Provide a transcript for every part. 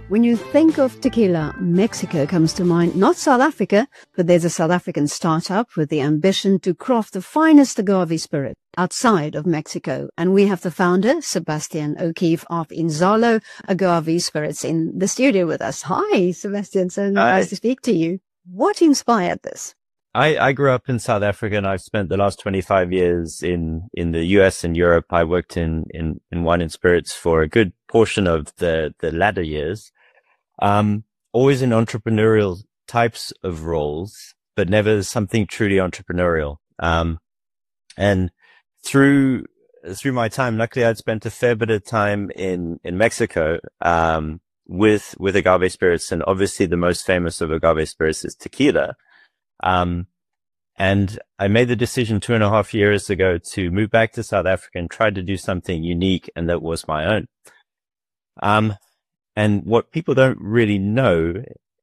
When you think of tequila, Mexico comes to mind, not South Africa, but there's a South African startup with the ambition to craft the finest agave spirit outside of Mexico. And we have the founder, Sebastian O'Keefe of Inzalo Agave Spirits, in the studio with us. Hi, Sebastian. So nice to speak to you. What inspired this? I grew up in South Africa, and I've spent the last 25 years in the US and Europe. I worked in wine and spirits for a good portion of the latter years. Always in entrepreneurial types of roles, but never something truly entrepreneurial. And through my time, luckily I'd spent a fair bit of time in Mexico, with agave spirits. And obviously the most famous of agave spirits is tequila. And I made the decision 2.5 years ago to move back to South Africa and try to do something unique, and that was my own. And what people don't really know,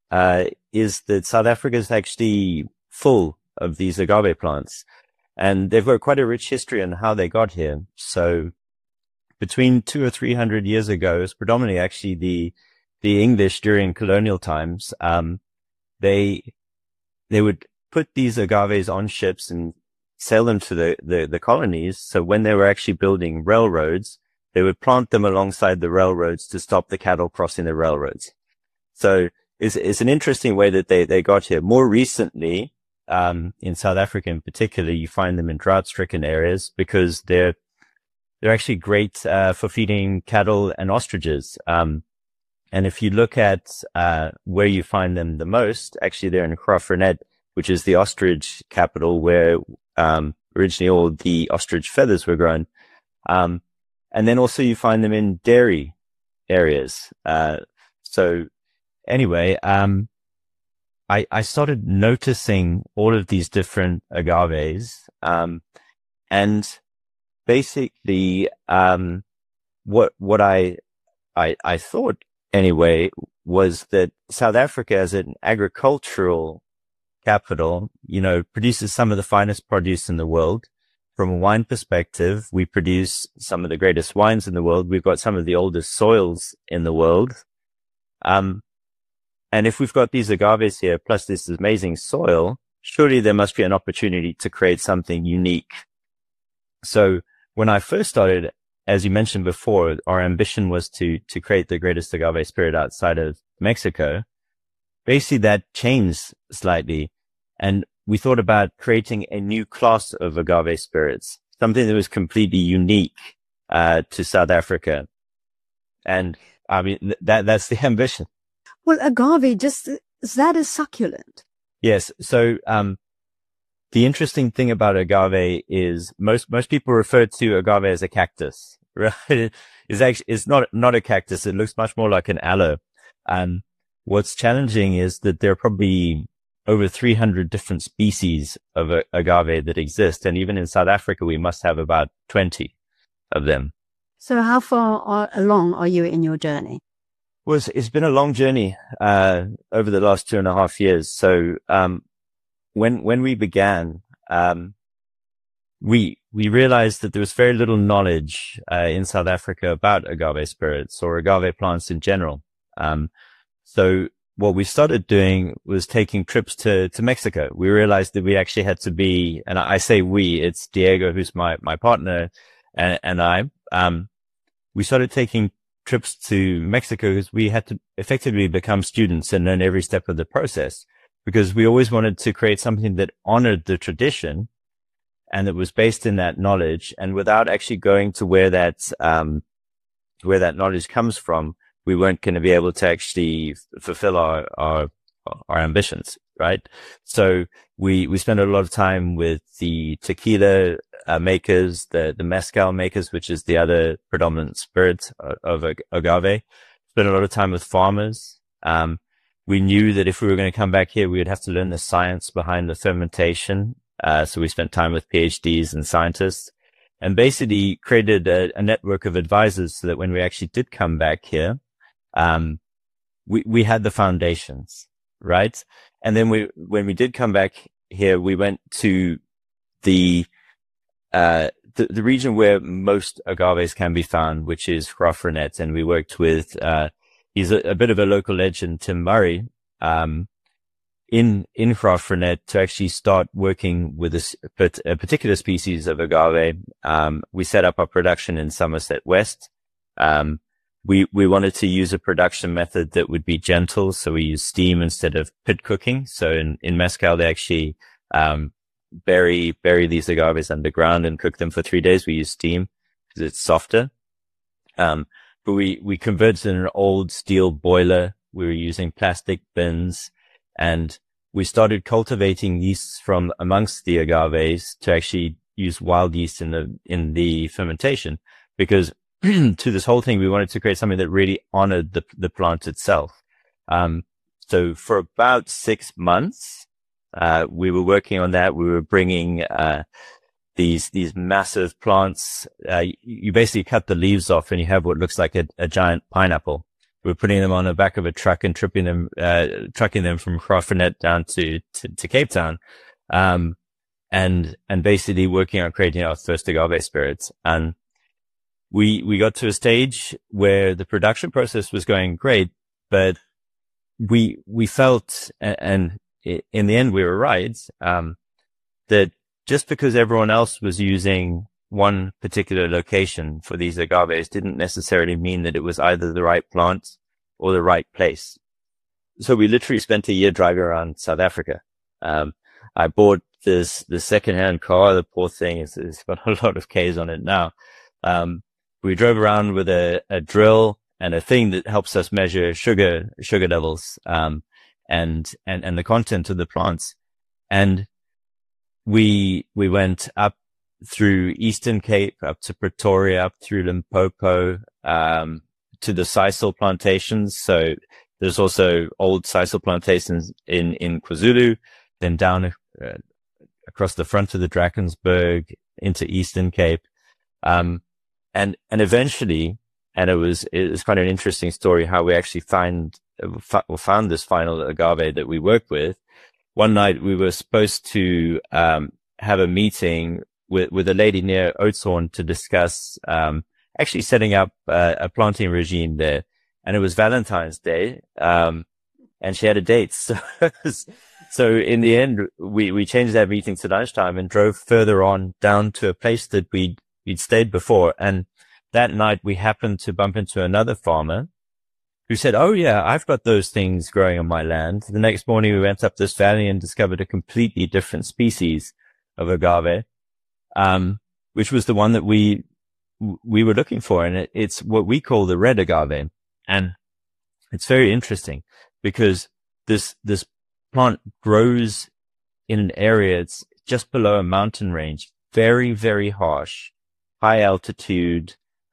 is that South Africa is actually full of these agave plants, and they've got quite a rich history on how they got here. So between 200 or 300 years ago, it's predominantly actually the English during colonial times. They would put these agaves on ships and sail them to the colonies. So when they were actually building railroads, they would plant them alongside the railroads to stop the cattle crossing the railroads. So it's an interesting way that they got here. More recently, in South Africa in particular, you find them in drought-stricken areas because they're actually great, for feeding cattle and ostriches. And if you look at, where you find them the most, actually they're in Graaff-Reinet, which is the ostrich capital where, originally all the ostrich feathers were grown. And then also you find them in dairy areas. So anyway, I started noticing all of these different agaves. And basically, what I thought anyway was that South Africa as an agricultural capital, produces some of the finest produce in the world. From a wine perspective, we produce some of the greatest wines in the world. We've got some of the oldest soils in the world. And if we've got these agaves here, plus this amazing soil, surely there must be an opportunity to create something unique. So when I first started, as you mentioned before, our ambition was to create the greatest agave spirit outside of Mexico. Basically, that changed slightly. And we thought about creating a new class of agave spirits, something that was completely unique, to South Africa. And I mean, that's the ambition. Well, agave, that is succulent. Yes. So, the interesting thing about agave is most people refer to agave as a cactus, right? It's not a cactus. It looks much more like an aloe. What's challenging is that there are probably over 300 different species of agave that exist. And even in South Africa, we must have about 20 of them. So how far along are you in your journey? Well, it's been a long journey, over the last 2.5 years. So, when we began, we realized that there was very little knowledge, in South Africa about agave spirits or agave plants in general. So what we started doing was taking trips to Mexico. We realized that we actually had to be, and I say we, it's Diego, who's my partner, and I, we started taking trips to Mexico because we had to effectively become students and learn every step of the process, because we always wanted to create something that honored the tradition and that was based in that knowledge, and without actually going to where that knowledge comes from, we weren't going to be able to actually fulfill our ambitions, right? So we spent a lot of time with the tequila makers, the mezcal makers, which is the other predominant spirit of agave. Spent a lot of time with farmers. We knew that if we were going to come back here, we would have to learn the science behind the fermentation. So we spent time with PhDs and scientists, and basically created a network of advisors so that when we actually did come back here, we had the foundations, right? And then when we did come back here, we went to the region where most agaves can be found, which is Graaff-Reinet. And we worked with, he's a bit of a local legend, Tim Murray, in Graaf Reinet to actually start working with a particular species of agave. We set up our production in Somerset West. We wanted to use a production method that would be gentle. So we use steam instead of pit cooking. So in Mezcal, they actually, bury these agaves underground and cook them for 3 days. We use steam because it's softer. But we converted an old steel boiler. We were using plastic bins, and we started cultivating yeasts from amongst the agaves to actually use wild yeast in the fermentation, because to this whole thing, we wanted to create something that really honored the plant itself. So for about 6 months, we were working on that. We were bringing, these massive plants. You basically cut the leaves off and you have what looks like a giant pineapple. We're putting them on the back of a truck and trucking them from Graaf Reinet down to Cape Town. And basically working on creating our first agave spirits. And we got to a stage where the production process was going great, but we felt, and in the end we were right, that just because everyone else was using one particular location for these agaves didn't necessarily mean that it was either the right plant or the right place. So we literally spent a year driving around South Africa. I bought the secondhand car. The poor thing it's got a lot of Ks on it now. We drove around with a drill and a thing that helps us measure sugar levels, and the content of the plants. And we went up through Eastern Cape, up to Pretoria, up through Limpopo, to the sisal plantations. So there's also old sisal plantations in KwaZulu, then down across the front of the Drakensberg into Eastern Cape. And eventually, and it was quite an interesting story how we actually found this final agave that we worked with. One night we were supposed to have a meeting with a lady near Oudtshoorn to discuss actually setting up a planting regime there. And it was Valentine's Day, and she had a date. So in the end, we changed that meeting to lunchtime and drove further on down to a place that we'd stayed before. And that night we happened to bump into another farmer who said, "Oh yeah, I've got those things growing on my land." The next morning we went up this valley and discovered a completely different species of agave, which was the one that we were looking for. And it's what we call the red agave. And it's very interesting because this plant grows in an area, it's just below a mountain range, very, very harsh, high altitude.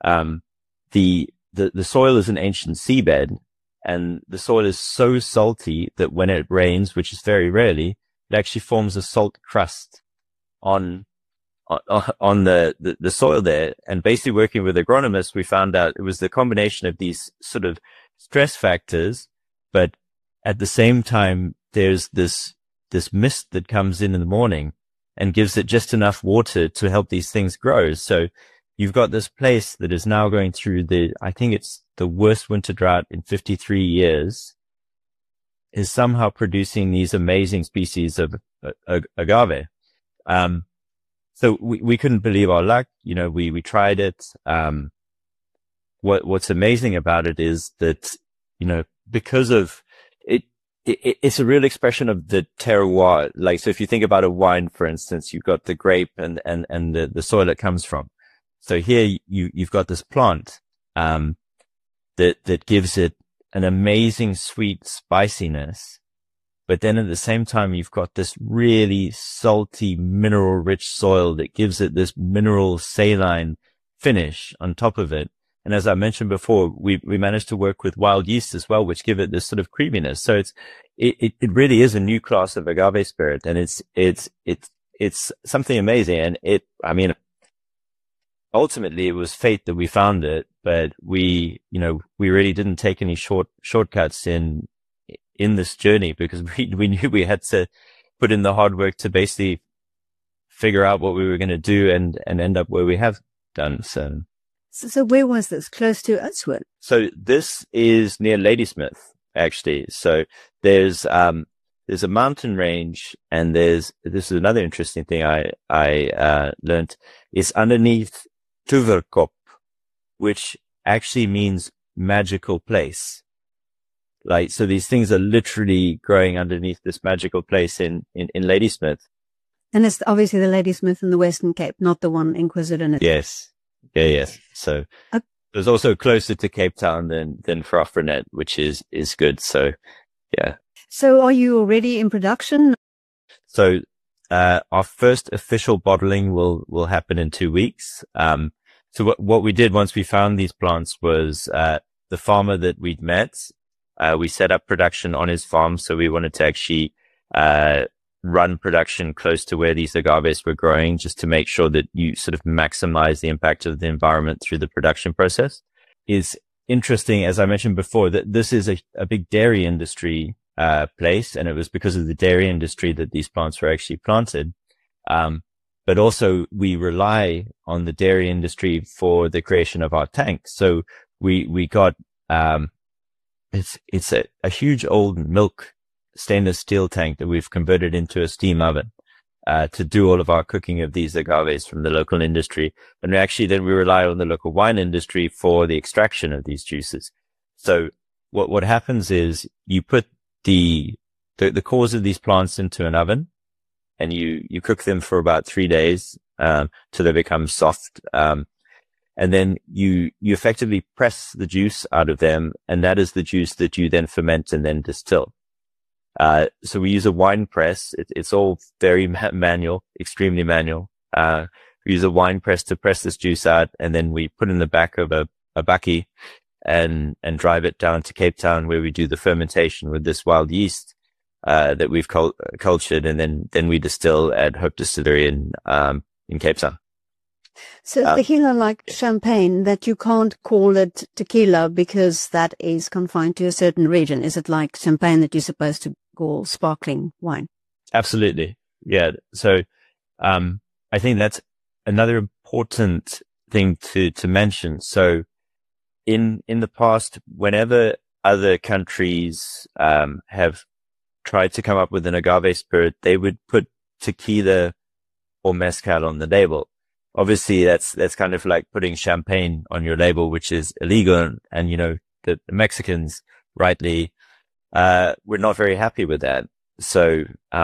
The soil is an ancient seabed, and the soil is so salty that when it rains, which is very rarely, it actually forms a salt crust on the soil there. And basically working with agronomists, we found out it was the combination of these sort of stress factors, but at the same time, there's this mist that comes in the morning and gives it just enough water to help these things grow. So you've got this place that is now going through I think it's the worst winter drought in 53 years, is somehow producing these amazing species of agave. So we couldn't believe our luck. You know, we tried it. What's amazing about it is that, you know, because of it's a real expression of the terroir. Like, so if you think about a wine, for instance, you've got the grape and the soil it comes from. So here you've got this plant, that gives it an amazing sweet spiciness. But then at the same time, you've got this really salty, mineral rich soil that gives it this mineral saline finish on top of it. And as I mentioned before, we managed to work with wild yeast as well, which give it this sort of creaminess. So it really is a new class of agave spirit, and it's something amazing. And ultimately it was fate that we found it, but we really didn't take any shortcuts in this journey, because we knew we had to put in the hard work to basically figure out what we were going to do and end up where we have done. So So where was this? Close to Oatswood? So this is near Ladysmith, actually. So there's a mountain range, and this is another interesting thing I learned, is underneath Tuverkop, which actually means magical place. Like, so these things are literally growing underneath this magical place in Ladysmith. And it's obviously the Ladysmith in the Western Cape, not the one in KwaZulu-Natal. Yes. Yeah, yes. So it's also closer to Cape Town than Graaff-Reinet, which is good. So, yeah. So are you already in production? So, our first official bottling will happen in 2 weeks. So what we did once we found these plants was, the farmer that we'd met, we set up production on his farm. So we wanted to actually, run production close to where these agaves were growing, just to make sure that you sort of maximize the impact of the environment through the production process. Is interesting, as I mentioned before, that this is a big dairy industry place, and it was because of the dairy industry that these plants were actually planted. But also we rely on the dairy industry for the creation of our tanks. So we got it's a huge old milk stainless steel tank that we've converted into a steam oven to do all of our cooking of these agaves from the local industry. And actually then we rely on the local wine industry for the extraction of these juices. So what happens is you put the cores of these plants into an oven, and you cook them for about 3 days till they become soft. And then you effectively press the juice out of them, and that is the juice that you then ferment and then distill. So we use a wine press. It's all very manual, extremely manual. We use a wine press to press this juice out, and then we put in the back of a bakkie and drive it down to Cape Town, where we do the fermentation with this wild yeast, that we've cultured, and then we distill at Hope Distillery in Cape Town. So tequila, like champagne, that you can't call it tequila because that is confined to a certain region. Is it like champagne that you're supposed to call sparkling wine? Absolutely. Yeah. So, I think that's another important thing to mention. So in the past, whenever other countries, have tried to come up with an agave spirit, they would put tequila or mezcal on the label. Obviously, that's kind of like putting champagne on your label, which is illegal. And, you know, the Mexicans rightly, we're not very happy with that. So,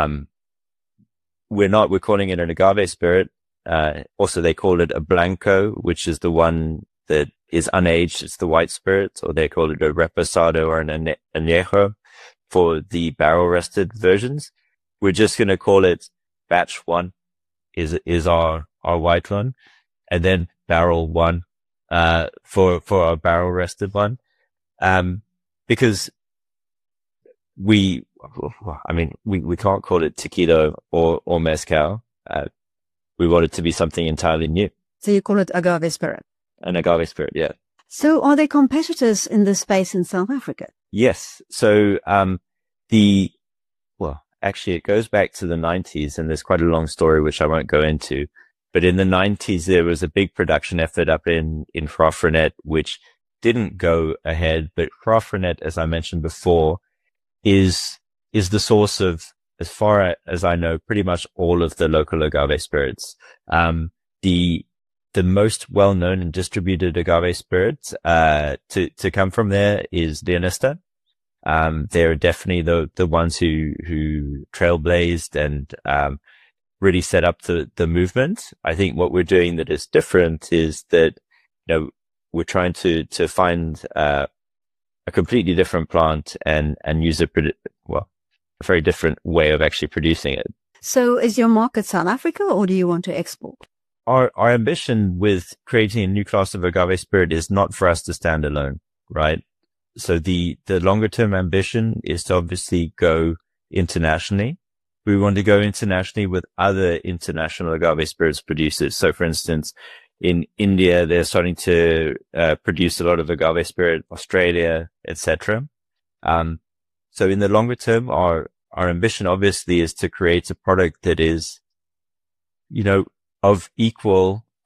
we're calling it an agave spirit. Also they call it a blanco, which is the one that is unaged. It's the white spirit, or they call it a reposado or an añejo for the barrel rested versions. We're just going to call it batch 1 is our white one, and then barrel 1, for our barrel rested one. Because we can't call it tequila or mezcal. We want it to be something entirely new. So you call it agave spirit? An agave spirit, yeah. So are there competitors in this space in South Africa? Yes. So, actually it goes back to the 90s, and there's quite a long story, which I won't go into. But in the 90s, there was a big production effort up in Graaff-Reinet, which didn't go ahead. But Graaff-Reinet, as I mentioned before, is the source of, as far as I know, pretty much all of the local agave spirits. The most well-known and distributed agave spirits, to come from there is Leonista. They're definitely the ones who trailblazed and, really set up the movement. I think what we're doing that is different is that, you know, we're trying to find, a completely different plant and use a very different way of actually producing it. So is your market South Africa, or do you want to export? Our ambition with creating a new class of agave spirit is not for us to stand alone, right? So the longer term ambition is to obviously go internationally. We want to go internationally with other international agave spirits producers. So for instance, in India, they're starting to produce a lot of agave spirit, Australia, etc. So in the longer term, our ambition obviously is to create a product that is, you know, of equal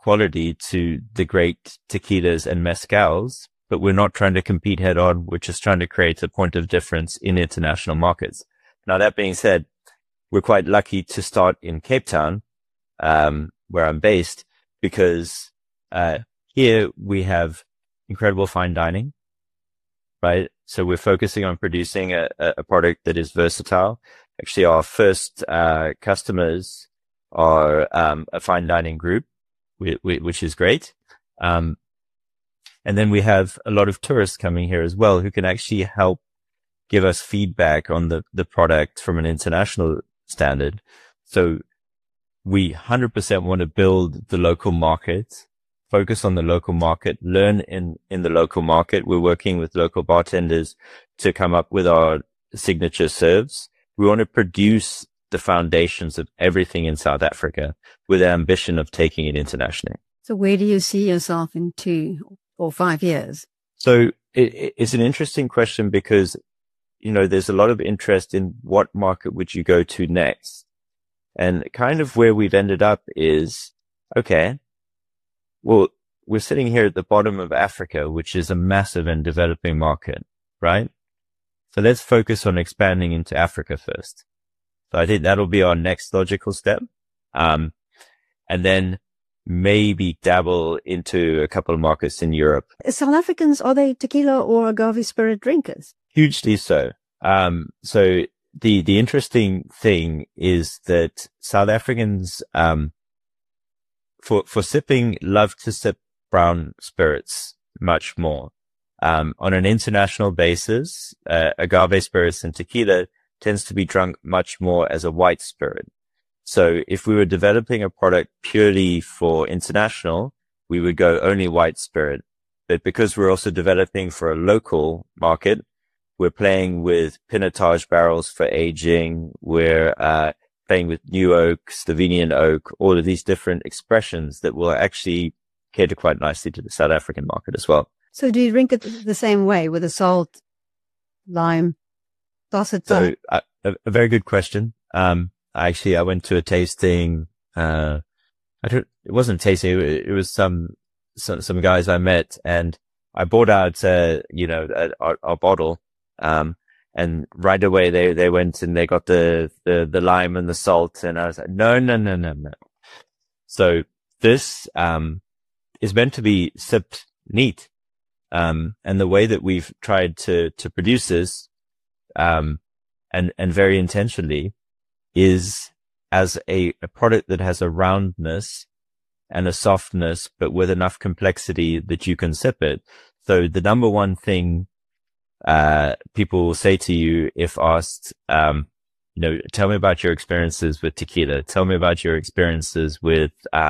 quality to the great tequilas and mezcals, but we're not trying to compete head on. We're just trying to create a point of difference in international markets. Now, that being said, we're quite lucky to start in Cape Town, where I'm based, because here we have incredible fine dining, right? So we're focusing on producing a product that is versatile. Actually, our first customers are a fine dining group, which is great. And then we have a lot of tourists coming here as well who can actually help give us feedback on the product from an international standard. So we 100% want to build the local market, focus on the local market, learn in the local market. We're working with local bartenders to come up with our signature serves. We want to produce the foundations of everything in South Africa with the ambition of taking it internationally. So where do you see yourself in 2 or 5 years? So it's an interesting question because, there's a lot of interest in what market would you go to next. And kind of where we've ended up is, okay, well, we're sitting here at the bottom of Africa, which is a massive and developing market, right? So let's focus on expanding into Africa first. So I think that'll be our next logical step. And then maybe dabble into a couple of markets in Europe. South Africans, are they tequila or agave spirit drinkers? Hugely so. So the interesting thing is that South Africans, for sipping, love to sip brown spirits much more. On an international basis, agave spirits and tequila tends to be drunk much more as a white spirit. So if we were developing a product purely for international, we would go only white spirit. But because we're also developing for a local market, we're playing with pinotage barrels for aging. We're playing with new oak, Slovenian oak, all of these different expressions that will actually cater quite nicely to the South African market as well. So do you drink it the same way with a salt, lime, toss it? So a very good question. Actually, I went to a tasting. It wasn't a tasting. It was some guys I met, and I bought out, our bottle. And right away they went and they got the lime and the salt, and I was like, no. So this, is meant to be sipped neat. And the way that we've tried to produce this, and very intentionally, is as a product that has a roundness and a softness, but with enough complexity that you can sip it. So the number one thing, people will say to you if asked, tell me about your experiences with tequila. Tell me about your experiences with,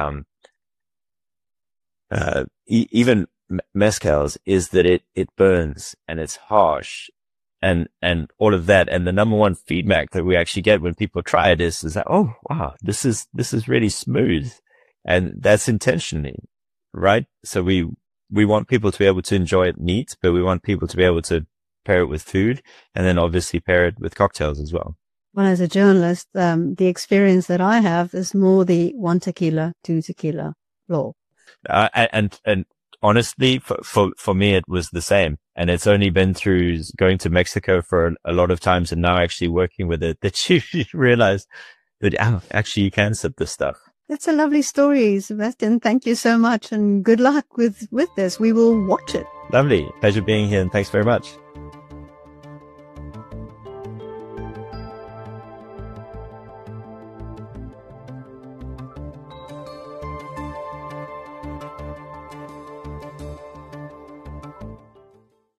even mezcals, is that it burns and it's harsh and all of that. And the number one feedback that we actually get when people try it is that, oh, wow, this is really smooth. And that's intentionally, right? So we want people to be able to enjoy it neat, but we want people to be able to pair it with food and then obviously pair it with cocktails as well. Well, as a journalist, the experience that I have is more the 1 tequila, 2 tequila law. And honestly, for me, it was the same. And it's only been through going to Mexico for a lot of times and now actually working with it that you realize that actually you can sip this stuff. That's a lovely story, Sebastian. Thank you so much and good luck with this. We will watch it. Lovely. Pleasure being here and thanks very much.